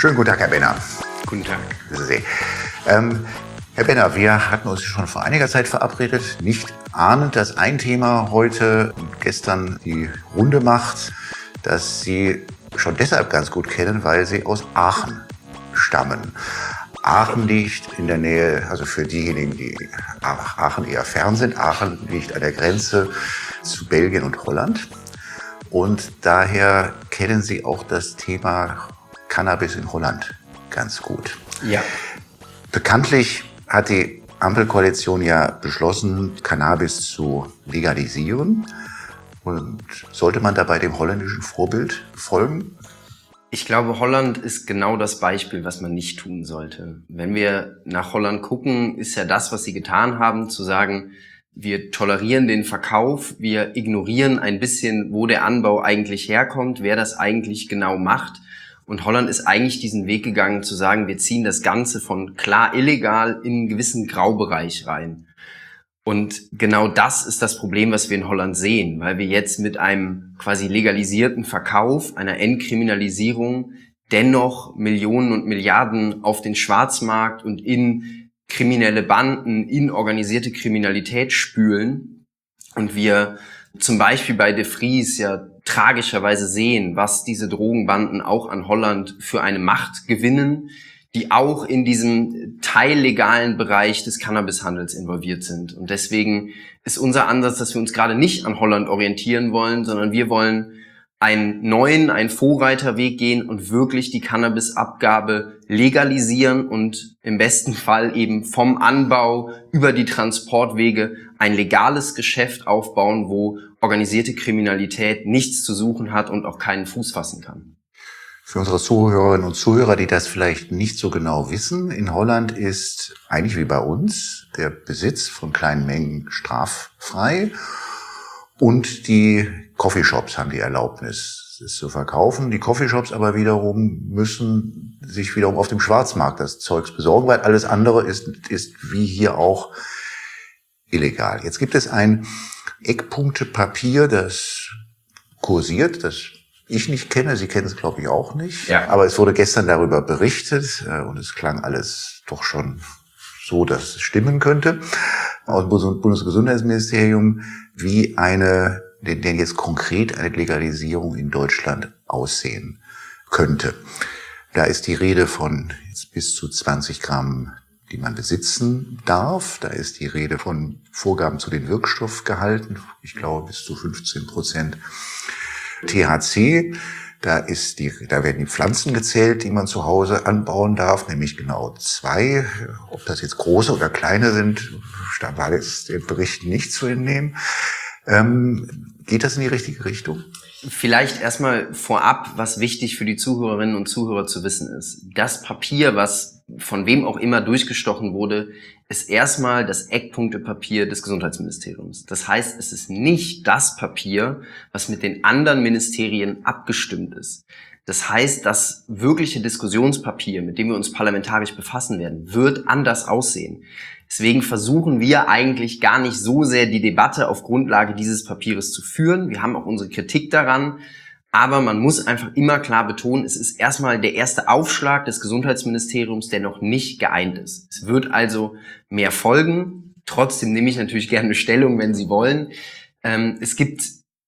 Schönen guten Tag, Herr Benner. Guten Tag. Grüße Sie. Herr Benner, wir hatten uns schon vor einiger Zeit verabredet, nicht ahnend, dass ein Thema heute und gestern die Runde macht, das Sie schon deshalb ganz gut kennen, weil Sie aus Aachen stammen. Aachen liegt in der Nähe, also für diejenigen, die Aachen eher fern sind, Aachen liegt an der Grenze zu Belgien und Holland. Und daher kennen Sie auch das Thema Cannabis in Holland ganz gut. Ja. Bekanntlich hat die Ampelkoalition ja beschlossen, Cannabis zu legalisieren. Und sollte man dabei dem holländischen Vorbild folgen? Ich glaube, Holland ist genau das Beispiel, was man nicht tun sollte. Wenn wir nach Holland gucken, ist ja das, was sie getan haben, zu sagen, wir tolerieren den Verkauf, wir ignorieren ein bisschen, wo der Anbau eigentlich herkommt, wer das eigentlich genau macht. Und Holland ist eigentlich diesen Weg gegangen, zu sagen, wir ziehen das Ganze von klar illegal in einen gewissen Graubereich rein. Und genau das ist das Problem, was wir in Holland sehen, weil wir jetzt mit einem quasi legalisierten Verkauf, einer Entkriminalisierung dennoch Millionen und Milliarden auf den Schwarzmarkt und in kriminelle Banden, in organisierte Kriminalität spülen. Und wir zum Beispiel bei De Vries ja tragischerweise sehen, was diese Drogenbanden auch an Holland für eine Macht gewinnen, die auch in diesem teillegalen Bereich des Cannabishandels involviert sind. Und deswegen ist unser Ansatz, dass wir uns gerade nicht an Holland orientieren wollen, sondern wir wollen einen Vorreiterweg gehen und wirklich die Cannabisabgabe legalisieren und im besten Fall eben vom Anbau über die Transportwege ein legales Geschäft aufbauen, wo organisierte Kriminalität nichts zu suchen hat und auch keinen Fuß fassen kann. Für unsere Zuhörerinnen und Zuhörer, die das vielleicht nicht so genau wissen, in Holland ist eigentlich wie bei uns der Besitz von kleinen Mengen straffrei und die Coffeeshops haben die Erlaubnis, es zu verkaufen. Die Coffeeshops aber wiederum müssen sich wiederum auf dem Schwarzmarkt das Zeugs besorgen, weil alles andere ist wie hier auch illegal. Jetzt gibt es ein Eckpunktepapier, das kursiert, das ich nicht kenne, Sie kennen es glaube ich auch nicht, ja. Aber es wurde gestern darüber berichtet und es klang alles doch schon so, dass es stimmen könnte, aus dem Bundesgesundheitsministerium, wie denn jetzt konkret eine Legalisierung in Deutschland aussehen könnte. Da ist die Rede von jetzt bis zu 20 Gramm, die man besitzen darf. Da ist die Rede von Vorgaben zu den Wirkstoffgehalten, ich glaube bis zu 15% THC. Da werden die Pflanzen gezählt, die man zu Hause anbauen darf, nämlich genau 2. Ob das jetzt große oder kleine sind, da war jetzt der Bericht nicht zu entnehmen. Geht das in die richtige Richtung? Vielleicht erstmal vorab, was wichtig für die Zuhörerinnen und Zuhörer zu wissen ist. Das Papier, was von wem auch immer durchgestochen wurde, ist erstmal das Eckpunktepapier des Gesundheitsministeriums. Das heißt, es ist nicht das Papier, was mit den anderen Ministerien abgestimmt ist. Das heißt, das wirkliche Diskussionspapier, mit dem wir uns parlamentarisch befassen werden, wird anders aussehen. Deswegen versuchen wir eigentlich gar nicht so sehr die Debatte auf Grundlage dieses Papiers zu führen. Wir haben auch unsere Kritik daran. Aber man muss einfach immer klar betonen, es ist erstmal der erste Aufschlag des Gesundheitsministeriums, der noch nicht geeint ist. Es wird also mehr folgen. Trotzdem nehme ich natürlich gerne Stellung, wenn Sie wollen. Es gibt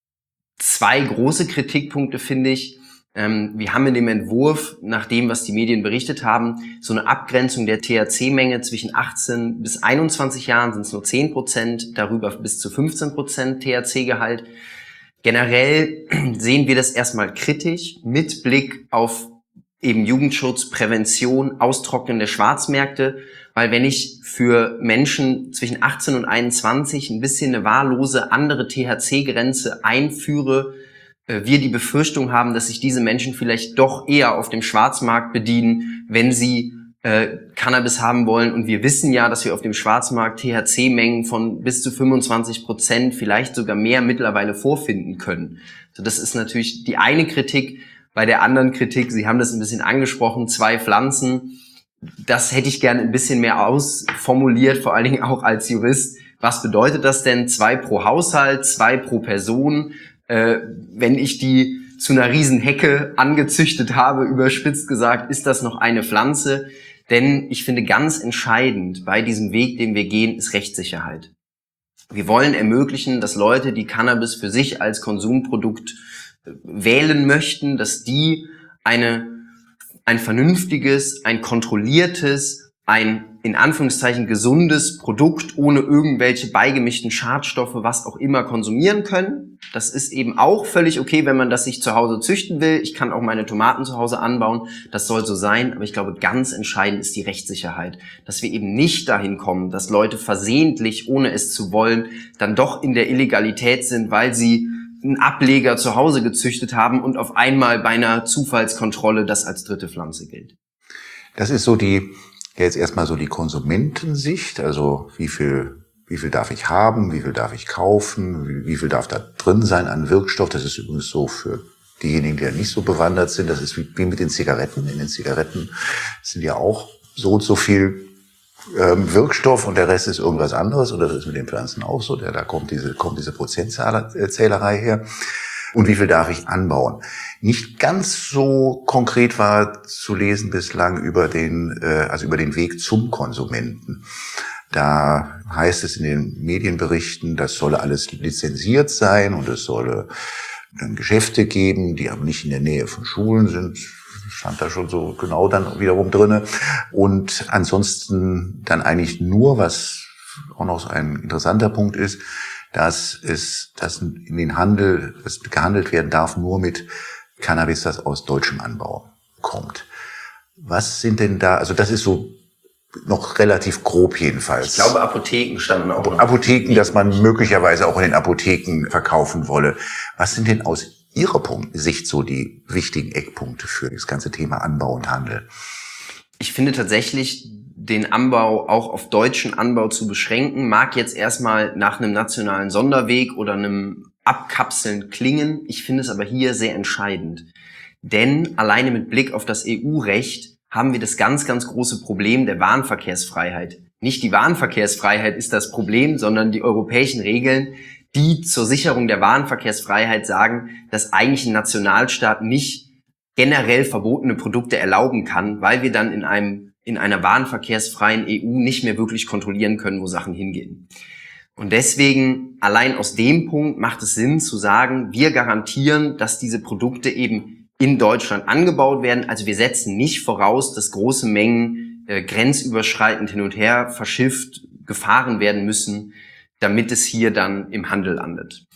2 große Kritikpunkte, finde ich. Wir haben in dem Entwurf, nach dem, was die Medien berichtet haben, so eine Abgrenzung der THC-Menge zwischen 18 bis 21 Jahren sind es nur 10%, darüber bis zu 15% THC-Gehalt. Generell sehen wir das erstmal kritisch mit Blick auf eben Jugendschutz, Prävention, Austrocknen der Schwarzmärkte, weil wenn ich für Menschen zwischen 18 und 21 ein bisschen eine wahllose andere THC-Grenze einführe, wir die Befürchtung haben, dass sich diese Menschen vielleicht doch eher auf dem Schwarzmarkt bedienen, wenn sie Cannabis haben wollen. Und wir wissen ja, dass wir auf dem Schwarzmarkt THC-Mengen von bis zu 25%, vielleicht sogar mehr mittlerweile vorfinden können. So, das ist natürlich die eine Kritik. Bei der anderen Kritik, Sie haben das ein bisschen angesprochen, 2 Pflanzen. Das hätte ich gerne ein bisschen mehr ausformuliert, vor allen Dingen auch als Jurist. Was bedeutet das denn? 2 pro Haushalt, 2 pro Person. Wenn ich die zu einer riesen Hecke angezüchtet habe, überspitzt gesagt, ist das noch eine Pflanze. Denn ich finde, ganz entscheidend bei diesem Weg, den wir gehen, ist Rechtssicherheit. Wir wollen ermöglichen, dass Leute, die Cannabis für sich als Konsumprodukt wählen möchten, dass die ein vernünftiges, ein kontrolliertes, ein in Anführungszeichen gesundes Produkt ohne irgendwelche beigemischten Schadstoffe, was auch immer, konsumieren können. Das ist eben auch völlig okay, wenn man das sich zu Hause züchten will. Ich kann auch meine Tomaten zu Hause anbauen. Das soll so sein. Aber ich glaube, ganz entscheidend ist die Rechtssicherheit. Dass wir eben nicht dahin kommen, dass Leute versehentlich, ohne es zu wollen, dann doch in der Illegalität sind, weil sie einen Ableger zu Hause gezüchtet haben und auf einmal bei einer Zufallskontrolle das als dritte Pflanze gilt. Das ist jetzt erstmal so die Konsumentensicht, also wie viel darf ich haben, wie viel darf ich kaufen, wie viel darf da drin sein an Wirkstoff. Das ist übrigens so für diejenigen, die ja nicht so bewandert sind. Das ist wie mit den Zigaretten. In den Zigaretten sind ja auch so und so viel Wirkstoff und der Rest ist irgendwas anderes. Oder das ist mit den Pflanzen auch so. Da kommt diese Prozentzählerei her. Und wie viel darf ich anbauen? Nicht ganz so konkret war zu lesen bislang über den Weg zum Konsumenten. Da heißt es in den Medienberichten, das solle alles lizenziert sein und es solle dann Geschäfte geben, die aber nicht in der Nähe von Schulen sind. Stand da schon so genau dann wiederum drinne. Und ansonsten dann eigentlich nur, was auch noch so ein interessanter Punkt ist, dass in den Handel, es gehandelt werden darf nur mit Cannabis, das aus deutschem Anbau kommt. Was sind denn da, also das ist so noch relativ grob jedenfalls. Ich glaube, Apotheken standen auch noch. Apotheken, dass man möglicherweise auch in den Apotheken verkaufen wolle. Was sind denn aus Ihrer Sicht so die wichtigen Eckpunkte für das ganze Thema Anbau und Handel? Ich finde tatsächlich, den Anbau auch auf deutschen Anbau zu beschränken, mag jetzt erstmal nach einem nationalen Sonderweg oder einem Abkapseln klingen. Ich finde es aber hier sehr entscheidend. Denn alleine mit Blick auf das EU-Recht haben wir das ganz, ganz große Problem der Warenverkehrsfreiheit. Nicht die Warenverkehrsfreiheit ist das Problem, sondern die europäischen Regeln, die zur Sicherung der Warenverkehrsfreiheit sagen, dass eigentlich ein Nationalstaat nicht generell verbotene Produkte erlauben kann, weil wir dann in einer warenverkehrsfreien EU nicht mehr wirklich kontrollieren können, wo Sachen hingehen. Und deswegen, allein aus dem Punkt macht es Sinn zu sagen, wir garantieren, dass diese Produkte eben in Deutschland angebaut werden. Also wir setzen nicht voraus, dass große Mengen grenzüberschreitend hin und her verschifft, gefahren werden müssen, damit es hier dann im Handel landet.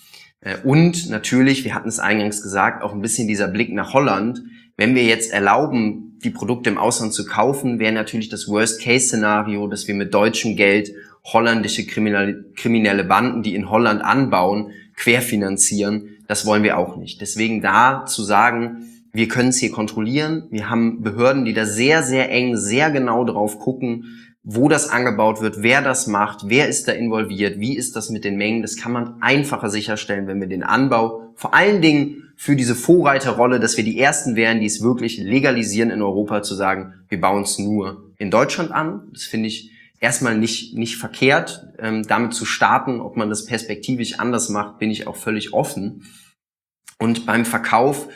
Und natürlich, wir hatten es eingangs gesagt, auch ein bisschen dieser Blick nach Holland. Wenn wir jetzt erlauben, die Produkte im Ausland zu kaufen, wäre natürlich das Worst-Case-Szenario, dass wir mit deutschem Geld holländische kriminelle Banden, die in Holland anbauen, querfinanzieren. Das wollen wir auch nicht. Deswegen da zu sagen, wir können es hier kontrollieren. Wir haben Behörden, die da sehr, sehr eng, sehr genau drauf gucken, wo das angebaut wird, wer das macht, wer ist da involviert, wie ist das mit den Mengen. Das kann man einfacher sicherstellen, wenn wir den Anbau, vor allen Dingen für diese Vorreiterrolle, dass wir die Ersten wären, die es wirklich legalisieren in Europa, zu sagen, wir bauen es nur in Deutschland an. Das finde ich erstmal nicht verkehrt, damit zu starten. Ob man das perspektivisch anders macht, bin ich auch völlig offen. Und beim Verkauf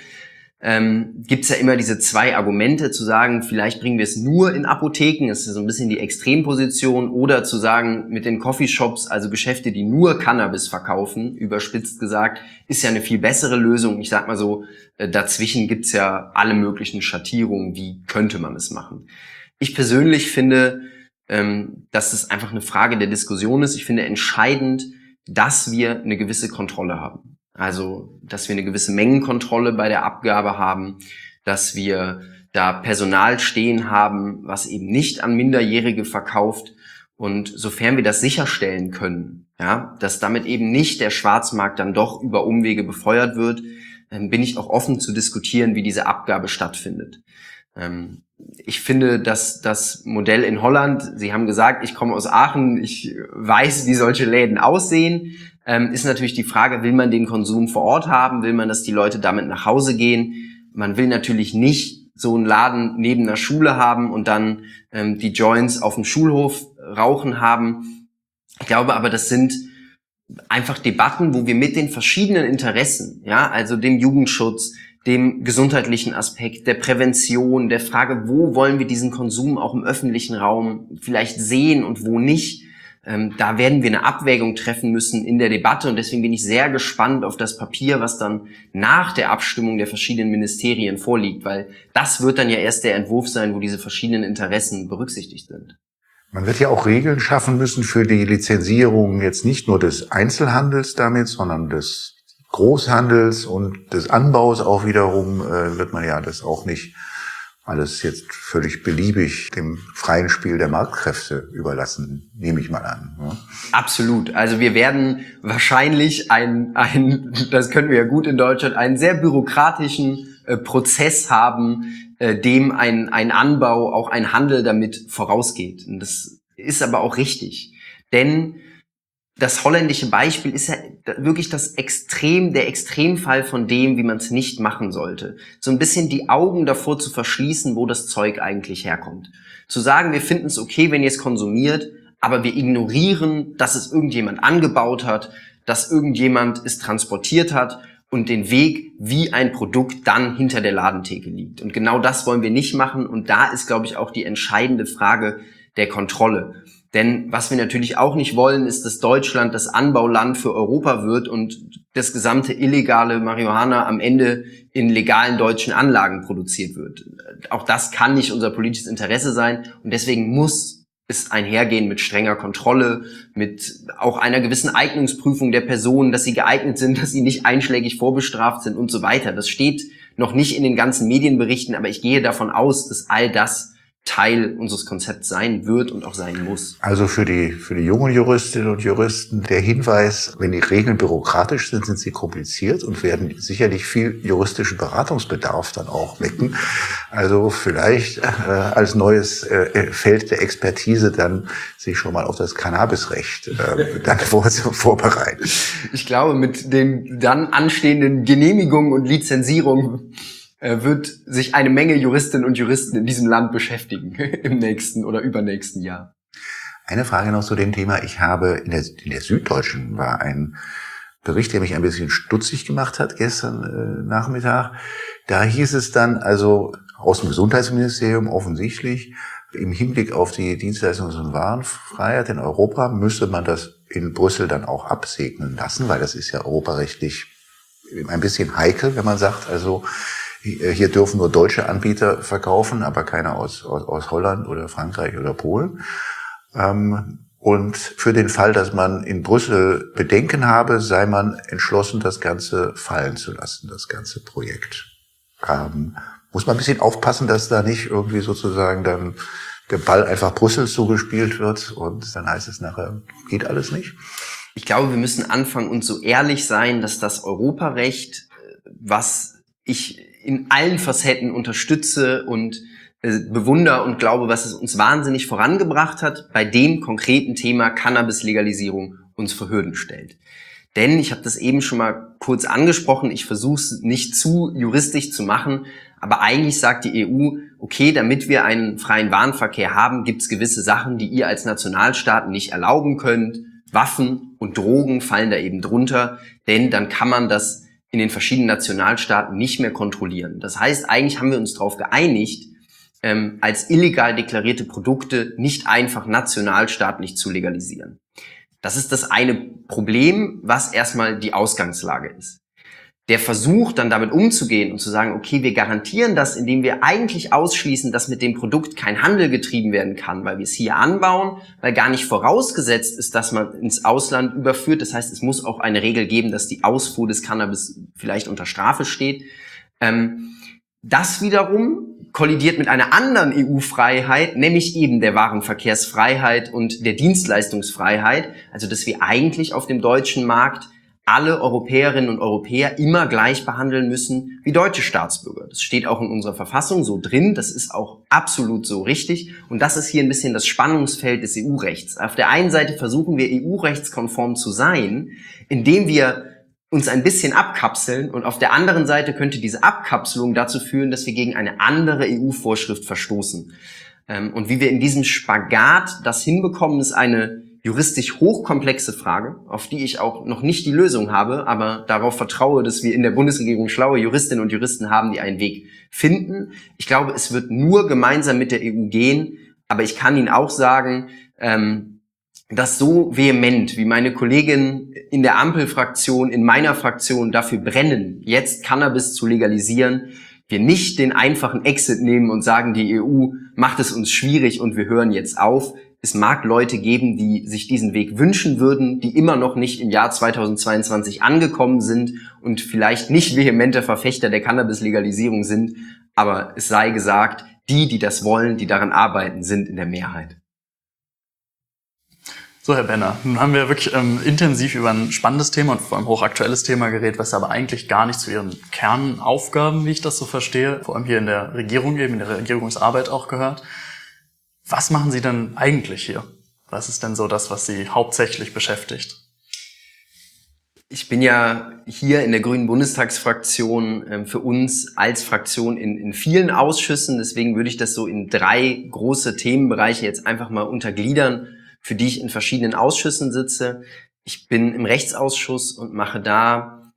gibt's ja immer diese zwei Argumente, zu sagen, vielleicht bringen wir es nur in Apotheken, das ist so ein bisschen die Extremposition, oder zu sagen, mit den Coffeeshops, also Geschäfte, die nur Cannabis verkaufen, überspitzt gesagt, ist ja eine viel bessere Lösung. Ich sag mal so, dazwischen gibt's ja alle möglichen Schattierungen, wie könnte man es machen. Ich persönlich finde, dass es einfach eine Frage der Diskussion ist. Ich finde entscheidend, dass wir eine gewisse Kontrolle haben. Also, dass wir eine gewisse Mengenkontrolle bei der Abgabe haben, dass wir da Personal stehen haben, was eben nicht an Minderjährige verkauft. Und sofern wir das sicherstellen können, ja, dass damit eben nicht der Schwarzmarkt dann doch über Umwege befeuert wird, bin ich auch offen zu diskutieren, wie diese Abgabe stattfindet. Ich finde, dass das Modell in Holland, Sie haben gesagt, ich komme aus Aachen, ich weiß, wie solche Läden aussehen, ist natürlich die Frage, will man den Konsum vor Ort haben, will man, dass die Leute damit nach Hause gehen? Man will natürlich nicht so einen Laden neben einer Schule haben und dann die Joints auf dem Schulhof rauchen haben. Ich glaube aber, das sind einfach Debatten, wo wir mit den verschiedenen Interessen, ja, also dem Jugendschutz, dem gesundheitlichen Aspekt, der Prävention, der Frage, wo wollen wir diesen Konsum auch im öffentlichen Raum vielleicht sehen und wo nicht. Da werden wir eine Abwägung treffen müssen in der Debatte und deswegen bin ich sehr gespannt auf das Papier, was dann nach der Abstimmung der verschiedenen Ministerien vorliegt, weil das wird dann ja erst der Entwurf sein, wo diese verschiedenen Interessen berücksichtigt sind. Man wird ja auch Regeln schaffen müssen für die Lizenzierung jetzt nicht nur des Einzelhandels damit, sondern des Großhandels und des Anbaus auch wiederum, wird man ja das auch nicht alles jetzt völlig beliebig dem freien Spiel der Marktkräfte überlassen, nehme ich mal an. Ja. Absolut. Also wir werden wahrscheinlich das können wir ja gut in Deutschland, einen sehr bürokratischen Prozess haben, dem ein Anbau, auch ein Handel damit vorausgeht. Und das ist aber auch richtig. Denn das holländische Beispiel ist ja wirklich der Extremfall von dem, wie man es nicht machen sollte. So ein bisschen die Augen davor zu verschließen, wo das Zeug eigentlich herkommt. Zu sagen, wir finden es okay, wenn ihr es konsumiert, aber wir ignorieren, dass es irgendjemand angebaut hat, dass irgendjemand es transportiert hat und den Weg, wie ein Produkt dann hinter der Ladentheke liegt. Und genau das wollen wir nicht machen. Und da ist, glaube ich, auch die entscheidende Frage der Kontrolle. Denn was wir natürlich auch nicht wollen, ist, dass Deutschland das Anbauland für Europa wird und das gesamte illegale Marihuana am Ende in legalen deutschen Anlagen produziert wird. Auch das kann nicht unser politisches Interesse sein und deswegen muss es einhergehen mit strenger Kontrolle, mit auch einer gewissen Eignungsprüfung der Personen, dass sie geeignet sind, dass sie nicht einschlägig vorbestraft sind und so weiter. Das steht noch nicht in den ganzen Medienberichten, aber ich gehe davon aus, dass all das Teil unseres Konzepts sein wird und auch sein muss. Also für die jungen Juristinnen und Juristen der Hinweis, wenn die Regeln bürokratisch sind, sind sie kompliziert und werden sicherlich viel juristischen Beratungsbedarf dann auch wecken. Also vielleicht als neues Feld der Expertise dann sich schon mal auf das Cannabisrecht dann vorbereiten. Ich glaube, mit den dann anstehenden Genehmigungen und Lizenzierungen wird sich eine Menge Juristinnen und Juristen in diesem Land beschäftigen im nächsten oder übernächsten Jahr. Eine Frage noch zu dem Thema. Ich habe in der Süddeutschen war ein Bericht, der mich ein bisschen stutzig gemacht hat gestern Nachmittag. Da hieß es dann, also aus dem Gesundheitsministerium offensichtlich, im Hinblick auf die Dienstleistungs- und Warenfreiheit in Europa müsste man das in Brüssel dann auch absegnen lassen, weil das ist ja europarechtlich ein bisschen heikel, wenn man sagt, also hier dürfen nur deutsche Anbieter verkaufen, aber keiner aus Holland oder Frankreich oder Polen. Und für den Fall, dass man in Brüssel Bedenken habe, sei man entschlossen, das Ganze fallen zu lassen, das ganze Projekt. Muss man ein bisschen aufpassen, dass da nicht irgendwie sozusagen dann der Ball einfach Brüssel zugespielt wird und dann heißt es nachher, geht alles nicht? Ich glaube, wir müssen anfangen und so ehrlich sein, dass das Europarecht, was ich in allen Facetten unterstütze und bewundere und glaube, was es uns wahnsinnig vorangebracht hat, bei dem konkreten Thema Cannabis-Legalisierung uns vor Hürden stellt. Denn, ich habe das eben schon mal kurz angesprochen, ich versuche es nicht zu juristisch zu machen, aber eigentlich sagt die EU, okay, damit wir einen freien Warenverkehr haben, gibt es gewisse Sachen, die ihr als Nationalstaaten nicht erlauben könnt. Waffen und Drogen fallen da eben drunter, denn dann kann man das in den verschiedenen Nationalstaaten nicht mehr kontrollieren. Das heißt, eigentlich haben wir uns darauf geeinigt, als illegal deklarierte Produkte nicht einfach nationalstaatlich zu legalisieren. Das ist das eine Problem, was erstmal die Ausgangslage ist. Der Versuch, dann damit umzugehen und zu sagen, okay, wir garantieren das, indem wir eigentlich ausschließen, dass mit dem Produkt kein Handel getrieben werden kann, weil wir es hier anbauen, weil gar nicht vorausgesetzt ist, dass man ins Ausland überführt. Das heißt, es muss auch eine Regel geben, dass die Ausfuhr des Cannabis vielleicht unter Strafe steht. Das wiederum kollidiert mit einer anderen EU-Freiheit, nämlich eben der Warenverkehrsfreiheit und der Dienstleistungsfreiheit. Also, dass wir eigentlich auf dem deutschen Markt alle Europäerinnen und Europäer immer gleich behandeln müssen wie deutsche Staatsbürger. Das steht auch in unserer Verfassung so drin, das ist auch absolut so richtig und das ist hier ein bisschen das Spannungsfeld des EU-Rechts. Auf der einen Seite versuchen wir EU-rechtskonform zu sein, indem wir uns ein bisschen abkapseln und auf der anderen Seite könnte diese Abkapselung dazu führen, dass wir gegen eine andere EU-Vorschrift verstoßen. Und wie wir in diesem Spagat das hinbekommen, ist eine juristisch hochkomplexe Frage, auf die ich auch noch nicht die Lösung habe, aber darauf vertraue, dass wir in der Bundesregierung schlaue Juristinnen und Juristen haben, die einen Weg finden. Ich glaube, es wird nur gemeinsam mit der EU gehen, aber ich kann Ihnen auch sagen, dass so vehement, wie meine Kolleginnen in der Ampelfraktion, in meiner Fraktion dafür brennen, jetzt Cannabis zu legalisieren, wir nicht den einfachen Exit nehmen und sagen, die EU macht es uns schwierig und wir hören jetzt auf. Es mag Leute geben, die sich diesen Weg wünschen würden, die immer noch nicht im Jahr 2022 angekommen sind und vielleicht nicht vehemente Verfechter der Cannabis-Legalisierung sind. Aber es sei gesagt, die das wollen, die daran arbeiten, sind in der Mehrheit. So, Herr Benner, nun haben wir wirklich intensiv über ein spannendes Thema und vor allem hochaktuelles Thema geredet, was aber eigentlich gar nicht zu Ihren Kernaufgaben, wie ich das so verstehe, vor allem hier in der Regierung eben, in der Regierungsarbeit auch gehört. Was machen Sie denn eigentlich hier? Was ist denn so das, was Sie hauptsächlich beschäftigt? Ich bin ja hier in der Grünen Bundestagsfraktion für uns als Fraktion in vielen Ausschüssen. Deswegen würde ich das so in 3 große Themenbereiche jetzt einfach mal untergliedern, für die ich in verschiedenen Ausschüssen sitze. Ich bin im Rechtsausschuss und mache da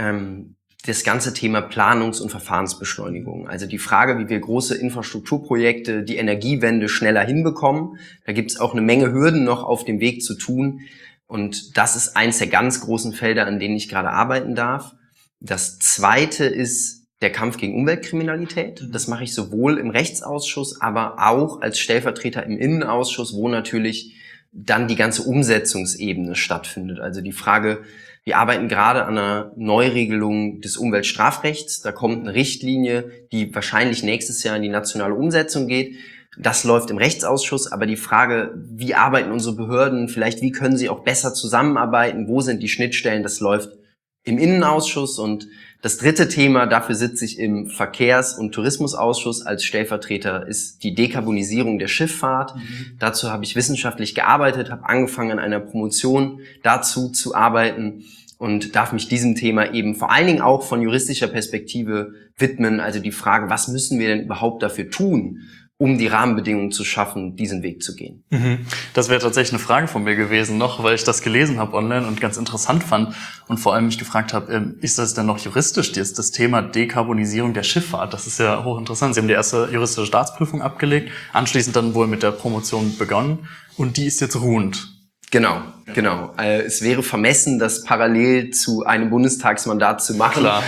das ganze Thema Planungs- und Verfahrensbeschleunigung. Also die Frage, wie wir große Infrastrukturprojekte, die Energiewende schneller hinbekommen. Da gibt es auch eine Menge Hürden noch auf dem Weg zu tun. Und das ist eins der ganz großen Felder, an denen ich gerade arbeiten darf. Das zweite ist der Kampf gegen Umweltkriminalität. Das mache ich sowohl im Rechtsausschuss, aber auch als Stellvertreter im Innenausschuss, wo natürlich dann die ganze Umsetzungsebene stattfindet. Also die Frage, wir arbeiten gerade an einer Neuregelung des Umweltstrafrechts. Da kommt eine Richtlinie, die wahrscheinlich nächstes Jahr in die nationale Umsetzung geht. Das läuft im Rechtsausschuss, aber die Frage, wie arbeiten unsere Behörden, vielleicht wie können sie auch besser zusammenarbeiten, wo sind die Schnittstellen, das läuft im Innenausschuss. Und das dritte Thema, dafür sitze ich im Verkehrs- und Tourismusausschuss als Stellvertreter, ist die Dekarbonisierung der Schifffahrt. Dazu habe ich wissenschaftlich gearbeitet, habe angefangen an einer Promotion dazu zu arbeiten und darf mich diesem Thema eben vor allen Dingen auch von juristischer Perspektive widmen. Also die Frage, was müssen wir denn überhaupt dafür tun, um die Rahmenbedingungen zu schaffen, diesen Weg zu gehen. Das wäre tatsächlich eine Frage von mir gewesen noch, weil ich das gelesen habe online und ganz interessant fand und vor allem mich gefragt habe, ist das denn noch juristisch, das Thema Dekarbonisierung der Schifffahrt? Das ist ja hochinteressant. Sie haben die erste juristische Staatsprüfung abgelegt, anschließend dann wohl mit der Promotion begonnen und die ist jetzt ruhend. Genau. Es wäre vermessen, das parallel zu einem Bundestagsmandat zu machen. Klar.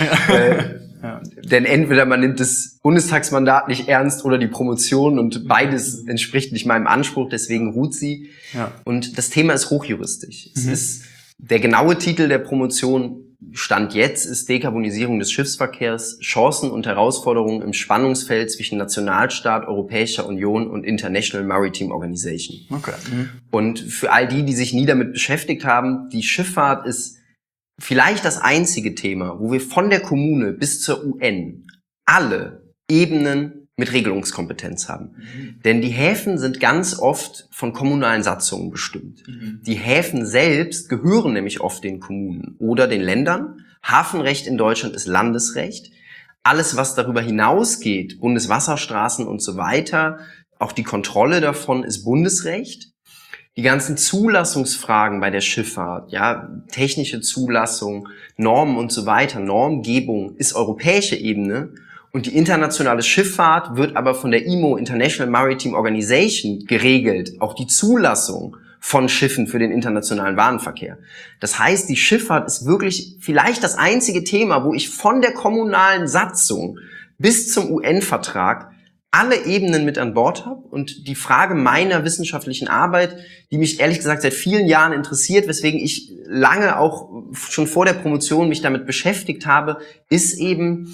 Ja. Denn entweder man nimmt das Bundestagsmandat nicht ernst oder die Promotion und beides entspricht nicht meinem Anspruch, deswegen ruht sie. Ja. Und das Thema ist hochjuristisch. Es ist der genaue Titel der Promotion, Stand jetzt, ist Dekarbonisierung des Schiffsverkehrs, Chancen und Herausforderungen im Spannungsfeld zwischen Nationalstaat, Europäischer Union und International Maritime Organization. Okay. Und für all die sich nie damit beschäftigt haben, die Schifffahrt ist vielleicht das einzige Thema, wo wir von der Kommune bis zur UN alle Ebenen mit Regelungskompetenz haben. Denn die Häfen sind ganz oft von kommunalen Satzungen bestimmt. Die Häfen selbst gehören nämlich oft den Kommunen oder den Ländern. Hafenrecht in Deutschland ist Landesrecht. Alles, was darüber hinausgeht, Bundeswasserstraßen und so weiter, auch die Kontrolle davon ist Bundesrecht. Die ganzen Zulassungsfragen bei der Schifffahrt, ja, technische Zulassung, Normen und so weiter, Normgebung ist europäische Ebene und die internationale Schifffahrt wird aber von der IMO, International Maritime Organization, geregelt, auch die Zulassung von Schiffen für den internationalen Warenverkehr. Das heißt, die Schifffahrt ist wirklich vielleicht das einzige Thema, wo ich von der kommunalen Satzung bis zum UN-Vertrag alle Ebenen mit an Bord habe und die Frage meiner wissenschaftlichen Arbeit, die mich ehrlich gesagt seit vielen Jahren interessiert, weswegen ich lange auch schon vor der Promotion mich damit beschäftigt habe, ist eben,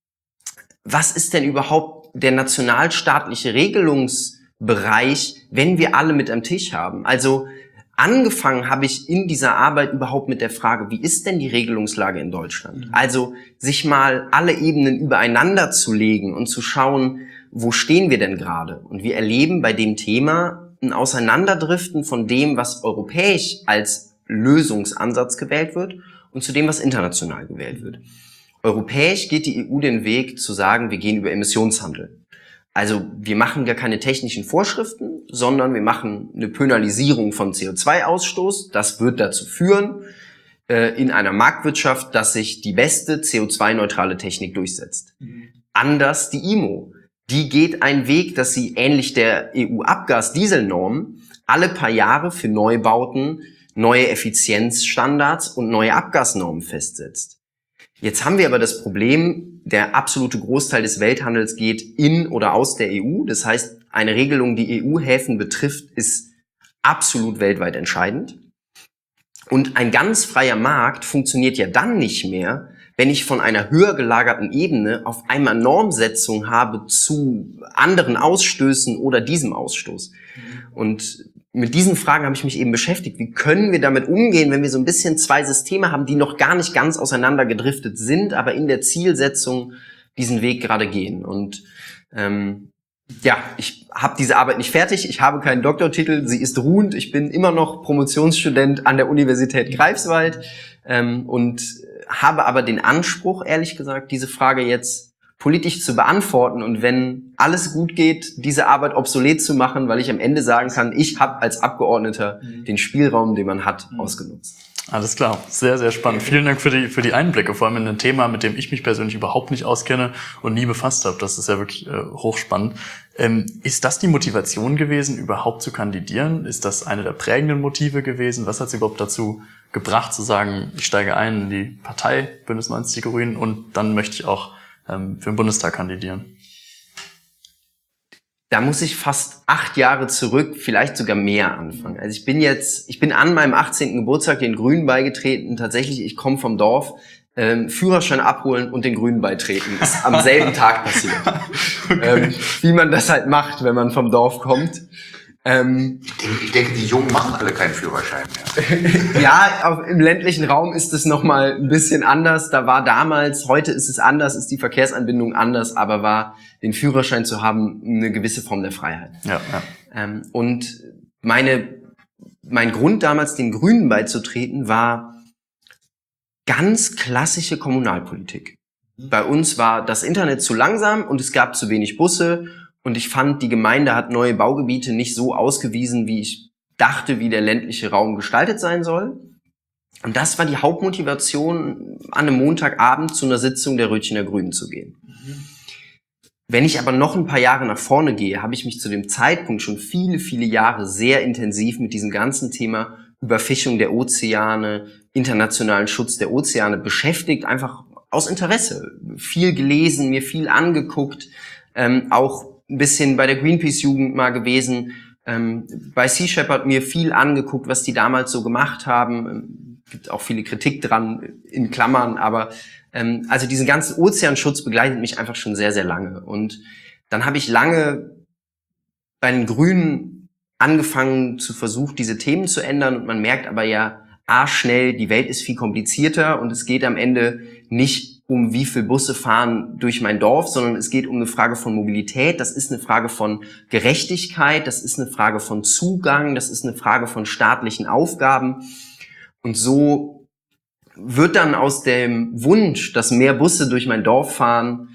was ist denn überhaupt der nationalstaatliche Regelungsbereich, wenn wir alle mit am Tisch haben? Also angefangen habe ich in dieser Arbeit überhaupt mit der Frage, wie ist denn die Regelungslage in Deutschland? Also sich mal alle Ebenen übereinander zu legen und zu schauen, wo stehen wir denn gerade? Und wir erleben bei dem Thema ein Auseinanderdriften von dem, was europäisch als Lösungsansatz gewählt wird und zu dem, was international gewählt wird. Europäisch geht die EU den Weg zu sagen, wir gehen über Emissionshandel. Also wir machen gar keine technischen Vorschriften, sondern wir machen eine Penalisierung von CO2-Ausstoß. Das wird dazu führen, in einer Marktwirtschaft, dass sich die beste CO2-neutrale Technik durchsetzt. Anders die IMO. Die geht einen Weg, dass sie ähnlich der EU-Abgasdieselnorm alle paar Jahre für Neubauten neue Effizienzstandards und neue Abgasnormen festsetzt. Jetzt haben wir aber das Problem, der absolute Großteil des Welthandels geht in oder aus der EU. Das heißt, eine Regelung, die EU-Häfen betrifft, ist absolut weltweit entscheidend. Und ein ganz freier Markt funktioniert ja dann nicht mehr, wenn ich von einer höher gelagerten Ebene auf einmal Normsetzung habe zu anderen Ausstößen oder diesem Ausstoß. Und mit diesen Fragen habe ich mich eben beschäftigt. Wie können wir damit umgehen, wenn wir so ein bisschen zwei Systeme haben, die noch gar nicht ganz auseinander gedriftet sind, aber in der Zielsetzung diesen Weg gerade gehen? Und ich habe diese Arbeit nicht fertig, ich habe keinen Doktortitel, sie ist ruhend, ich bin immer noch Promotionsstudent an der Universität Greifswald und habe aber den Anspruch, ehrlich gesagt, diese Frage jetzt politisch zu beantworten und wenn alles gut geht, diese Arbeit obsolet zu machen, weil ich am Ende sagen kann, ich habe als Abgeordneter den Spielraum, den man hat, ausgenutzt. Alles klar, sehr, sehr spannend. Vielen Dank für die Einblicke, vor allem in ein Thema, mit dem ich mich persönlich überhaupt nicht auskenne und nie befasst habe. Das ist ja wirklich hochspannend. Ist das die Motivation gewesen, überhaupt zu kandidieren? Ist das eine der prägenden Motive gewesen? Was hat Sie überhaupt dazu gebracht, zu sagen, ich steige ein in die Partei Bündnis 90 Die Grünen und dann möchte ich auch für den Bundestag kandidieren? Da muss ich fast 8 Jahre zurück, vielleicht sogar mehr anfangen. Also ich bin an meinem 18. Geburtstag den Grünen beigetreten. Tatsächlich, ich komme vom Dorf. Führerschein abholen und den Grünen beitreten. Ist am selben Tag passiert. Okay. Wie man das halt macht, wenn man vom Dorf kommt. Ich denke, die Jungen machen alle keinen Führerschein mehr. Ja, im ländlichen Raum ist es noch ein bisschen anders. Da war damals, heute ist es anders, ist die Verkehrsanbindung anders, aber war den Führerschein zu haben eine gewisse Form der Freiheit. Ja. Und mein Grund damals, den Grünen beizutreten, war ganz klassische Kommunalpolitik. Bei uns war das Internet zu langsam und es gab zu wenig Busse. Und ich fand, die Gemeinde hat neue Baugebiete nicht so ausgewiesen, wie ich dachte, wie der ländliche Raum gestaltet sein soll. Und das war die Hauptmotivation, an einem Montagabend zu einer Sitzung der Rötchener Grünen zu gehen. Wenn ich aber noch ein paar Jahre nach vorne gehe, habe ich mich zu dem Zeitpunkt schon viele, viele Jahre sehr intensiv mit diesem ganzen Thema Überfischung der Ozeane, internationalen Schutz der Ozeane beschäftigt, einfach aus Interesse. Viel gelesen, mir viel angeguckt, auch ein bisschen bei der Greenpeace-Jugend mal gewesen, bei Sea Shepherd mir viel angeguckt, was die damals so gemacht haben. Gibt auch viele Kritik dran, in Klammern, aber also diesen ganzen Ozeanschutz begleitet mich einfach schon sehr, sehr lange. Und dann habe ich lange bei den Grünen angefangen zu versuchen, diese Themen zu ändern und man merkt aber ja, schnell, die Welt ist viel komplizierter und es geht am Ende nicht um wie viel Busse fahren durch mein Dorf, sondern es geht um eine Frage von Mobilität, das ist eine Frage von Gerechtigkeit, das ist eine Frage von Zugang, das ist eine Frage von staatlichen Aufgaben. Und so wird dann aus dem Wunsch, dass mehr Busse durch mein Dorf fahren,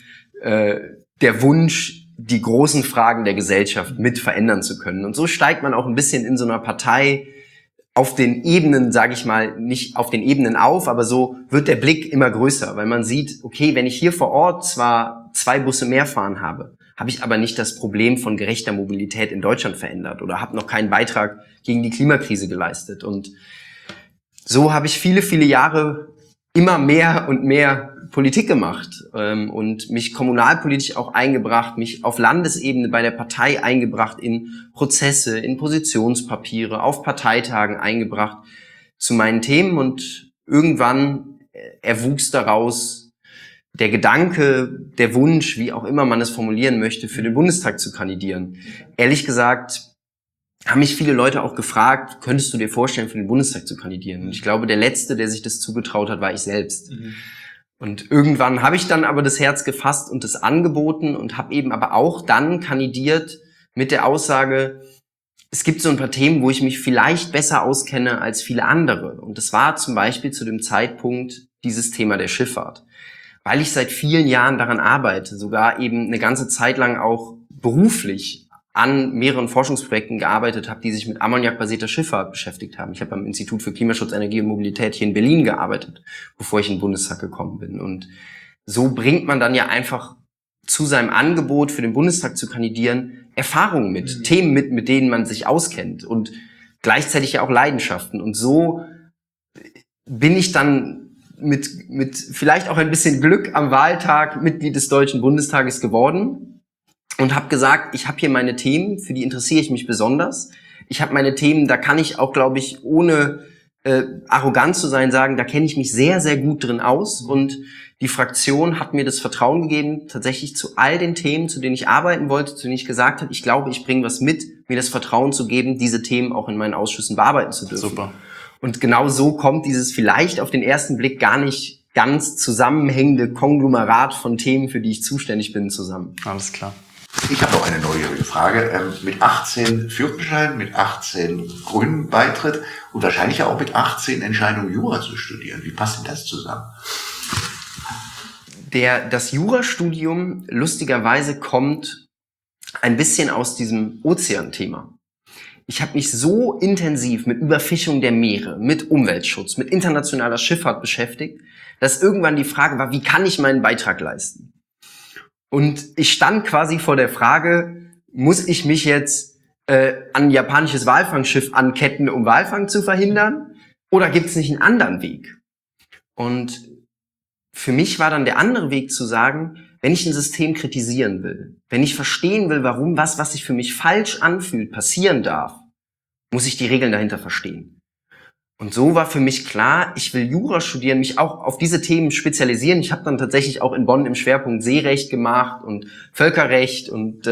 der Wunsch, die großen Fragen der Gesellschaft mit verändern zu können. Und so steigt man auch ein bisschen in so einer Partei auf den Ebenen, sage ich mal, nicht auf den Ebenen auf, aber so wird der Blick immer größer, weil man sieht, okay, wenn ich hier vor Ort zwar 2 Busse mehr fahren habe ich aber nicht das Problem von gerechter Mobilität in Deutschland verändert oder habe noch keinen Beitrag gegen die Klimakrise geleistet. Und so habe ich viele, viele Jahre immer mehr und mehr Politik gemacht und mich kommunalpolitisch auch eingebracht, mich auf Landesebene bei der Partei eingebracht, in Prozesse, in Positionspapiere, auf Parteitagen eingebracht zu meinen Themen und irgendwann erwuchs daraus der Gedanke, der Wunsch, wie auch immer man es formulieren möchte, für den Bundestag zu kandidieren. Ehrlich gesagt haben mich viele Leute auch gefragt, könntest du dir vorstellen, für den Bundestag zu kandidieren? Und ich glaube, der Letzte, der sich das zugetraut hat, war ich selbst. Und irgendwann habe ich dann aber das Herz gefasst und das angeboten und habe eben aber auch dann kandidiert mit der Aussage, es gibt so ein paar Themen, wo ich mich vielleicht besser auskenne als viele andere. Und das war zum Beispiel zu dem Zeitpunkt dieses Thema der Schifffahrt. Weil ich seit vielen Jahren daran arbeite, sogar eben eine ganze Zeit lang auch beruflich an mehreren Forschungsprojekten gearbeitet habe, die sich mit ammoniakbasierter Schifffahrt beschäftigt haben. Ich habe am Institut für Klimaschutz, Energie und Mobilität hier in Berlin gearbeitet, bevor ich in den Bundestag gekommen bin. Und so bringt man dann ja einfach zu seinem Angebot, für den Bundestag zu kandidieren, Erfahrungen mit, Themen mit denen man sich auskennt und gleichzeitig ja auch Leidenschaften. Und so bin ich dann mit vielleicht auch ein bisschen Glück am Wahltag Mitglied des Deutschen Bundestages geworden und habe gesagt, ich habe hier meine Themen, für die interessiere ich mich besonders. Ich habe meine Themen, da kann ich auch, glaube ich, ohne arrogant zu sein, sagen, da kenne ich mich sehr, sehr gut drin aus. Und die Fraktion hat mir das Vertrauen gegeben, tatsächlich zu all den Themen, zu denen ich arbeiten wollte, zu denen ich gesagt habe, ich glaube, ich bringe was mit, mir das Vertrauen zu geben, diese Themen auch in meinen Ausschüssen bearbeiten zu dürfen. Super. Und genau so kommt dieses vielleicht auf den ersten Blick gar nicht ganz zusammenhängende Konglomerat von Themen, für die ich zuständig bin, zusammen. Alles klar. Ich habe noch eine neugierige Frage. Mit 18 Führerschein, mit 18 grünen Beitritt und wahrscheinlich ja auch mit 18 Entscheidung, Jura zu studieren. Wie passt denn das zusammen? Das Jurastudium lustigerweise kommt ein bisschen aus diesem Ozeanthema. Ich habe mich so intensiv mit Überfischung der Meere, mit Umweltschutz, mit internationaler Schifffahrt beschäftigt, dass irgendwann die Frage war, wie kann ich meinen Beitrag leisten? Und ich stand quasi vor der Frage, muss ich mich jetzt an ein japanisches Walfangschiff anketten, um Walfang zu verhindern? Oder gibt es nicht einen anderen Weg? Und für mich war dann der andere Weg zu sagen, wenn ich ein System kritisieren will, wenn ich verstehen will, warum was sich für mich falsch anfühlt, passieren darf, muss ich die Regeln dahinter verstehen. Und so war für mich klar, ich will Jura studieren, mich auch auf diese Themen spezialisieren. Ich habe dann tatsächlich auch in Bonn im Schwerpunkt Seerecht gemacht und Völkerrecht und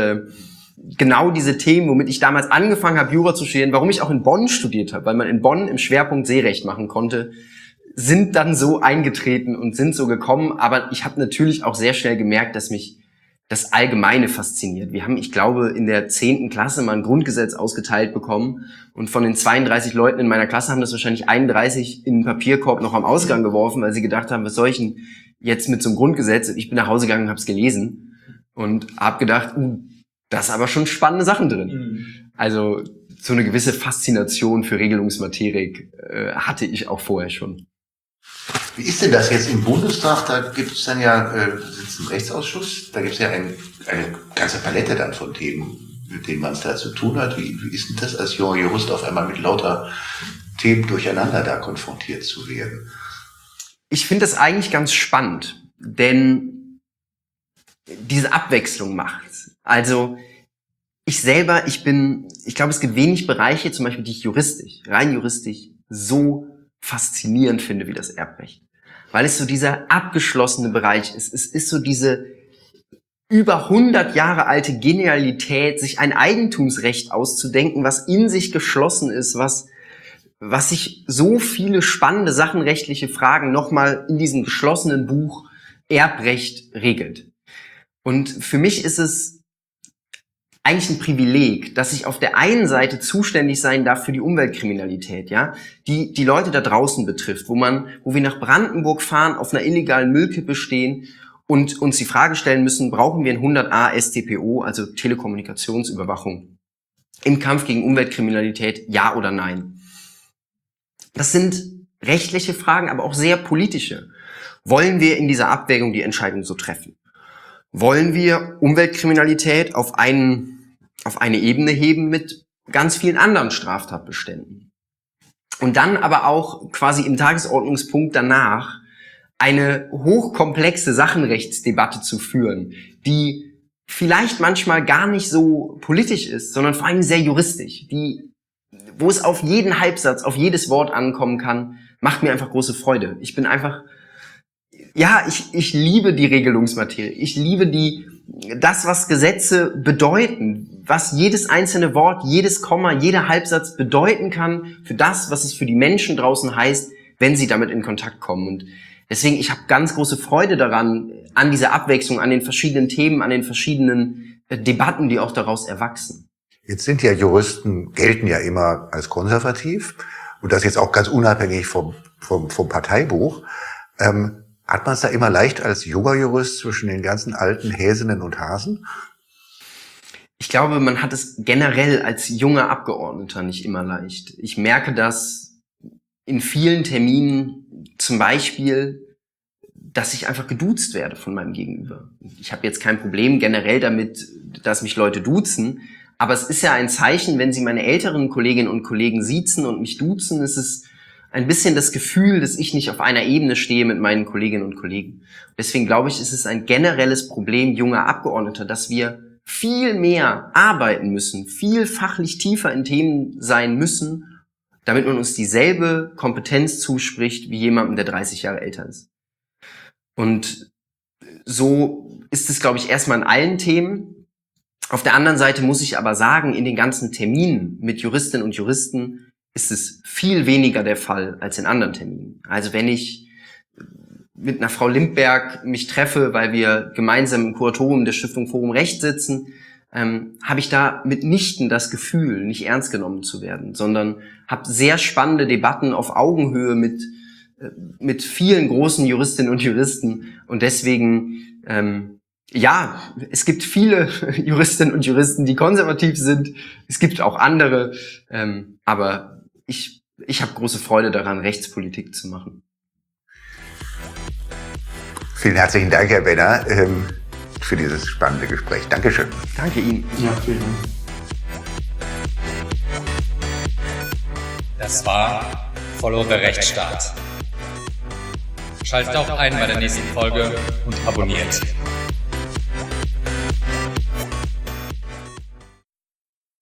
genau diese Themen, womit ich damals angefangen habe, Jura zu studieren, warum ich auch in Bonn studiert habe, weil man in Bonn im Schwerpunkt Seerecht machen konnte, sind dann so eingetreten und sind so gekommen. Aber ich habe natürlich auch sehr schnell gemerkt, dass mich das Allgemeine fasziniert. Wir haben, ich glaube, in der 10. Klasse mal ein Grundgesetz ausgeteilt bekommen und von den 32 Leuten in meiner Klasse haben das wahrscheinlich 31 in den Papierkorb noch am Ausgang geworfen, weil sie gedacht haben, was soll ich denn jetzt mit so einem Grundgesetz? Und ich bin nach Hause gegangen und habe es gelesen und habe gedacht, da ist aber schon spannende Sachen drin. Also so eine gewisse Faszination für Regelungsmaterie hatte ich auch vorher schon. Wie ist denn das jetzt im Bundestag? Da gibt es dann ja, sitzt ein Rechtsausschuss, da gibt es ja eine ganze Palette dann von Themen, mit denen man es da zu tun hat. Wie ist denn das als junger Jurist auf einmal mit lauter Themen durcheinander da konfrontiert zu werden? Ich finde das eigentlich ganz spannend, denn diese Abwechslung macht's. Also ich glaube, es gibt wenig Bereiche, zum Beispiel, die ich rein juristisch so faszinierend finde wie das Erbrecht. Weil es so dieser abgeschlossene Bereich ist. Es ist so diese über 100 Jahre alte Genialität, sich ein Eigentumsrecht auszudenken, was in sich geschlossen ist, was sich so viele spannende sachenrechtliche Fragen nochmal in diesem geschlossenen Buch Erbrecht regelt. Und für mich ist es eigentlich ein Privileg, dass ich auf der einen Seite zuständig sein darf für die Umweltkriminalität, ja, die Leute da draußen betrifft, wo wir nach Brandenburg fahren, auf einer illegalen Müllkippe stehen und uns die Frage stellen müssen, brauchen wir ein 100a StPO, also Telekommunikationsüberwachung, im Kampf gegen Umweltkriminalität, ja oder nein? Das sind rechtliche Fragen, aber auch sehr politische. Wollen wir in dieser Abwägung die Entscheidung so treffen? Wollen wir Umweltkriminalität auf eine Ebene heben mit ganz vielen anderen Straftatbeständen? Und dann aber auch quasi im Tagesordnungspunkt danach eine hochkomplexe Sachenrechtsdebatte zu führen, die vielleicht manchmal gar nicht so politisch ist, sondern vor allem sehr juristisch, wo es auf jeden Halbsatz, auf jedes Wort ankommen kann, macht mir einfach große Freude. Ich bin einfach ich liebe die Regelungsmaterie. Ich liebe das, was Gesetze bedeuten, was jedes einzelne Wort, jedes Komma, jeder Halbsatz bedeuten kann für das, was es für die Menschen draußen heißt, wenn sie damit in Kontakt kommen. Und deswegen, ich habe ganz große Freude daran, an dieser Abwechslung, an den verschiedenen Themen, an den verschiedenen Debatten, die auch daraus erwachsen. Jetzt sind ja Juristen, gelten ja immer als konservativ und das jetzt auch ganz unabhängig vom Parteibuch. Hat man es da immer leicht als junger Jurist zwischen den ganzen alten Häsinnen und Hasen? Ich glaube, man hat es generell als junger Abgeordneter nicht immer leicht. Ich merke das in vielen Terminen, zum Beispiel, dass ich einfach geduzt werde von meinem Gegenüber. Ich habe jetzt kein Problem generell damit, dass mich Leute duzen, aber es ist ja ein Zeichen, wenn sie meine älteren Kolleginnen und Kollegen siezen und mich duzen, ist es ein bisschen das Gefühl, dass ich nicht auf einer Ebene stehe mit meinen Kolleginnen und Kollegen. Deswegen glaube ich, ist es ein generelles Problem junger Abgeordneter, dass wir viel mehr arbeiten müssen, viel fachlich tiefer in Themen sein müssen, damit man uns dieselbe Kompetenz zuspricht wie jemandem, der 30 Jahre älter ist. Und so ist es, glaube ich, erstmal in allen Themen. Auf der anderen Seite muss ich aber sagen, in den ganzen Terminen mit Juristinnen und Juristen ist es viel weniger der Fall als in anderen Terminen. Also wenn ich mit einer Frau Lindberg mich treffe, weil wir gemeinsam im Kuratorium der Stiftung Forum Recht sitzen, habe ich da mitnichten das Gefühl, nicht ernst genommen zu werden, sondern habe sehr spannende Debatten auf Augenhöhe mit vielen großen Juristinnen und Juristen. Und deswegen, ja, es gibt viele Juristinnen und Juristen, die konservativ sind. Es gibt auch andere, aber ich habe große Freude daran, Rechtspolitik zu machen. Vielen herzlichen Dank, Herr Benner, für dieses spannende Gespräch. Dankeschön. Danke Ihnen. Ja, vielen Dank. Das war Follow the Rechtsstaat. Schaltet auch ein bei der nächsten Folge und abonniert.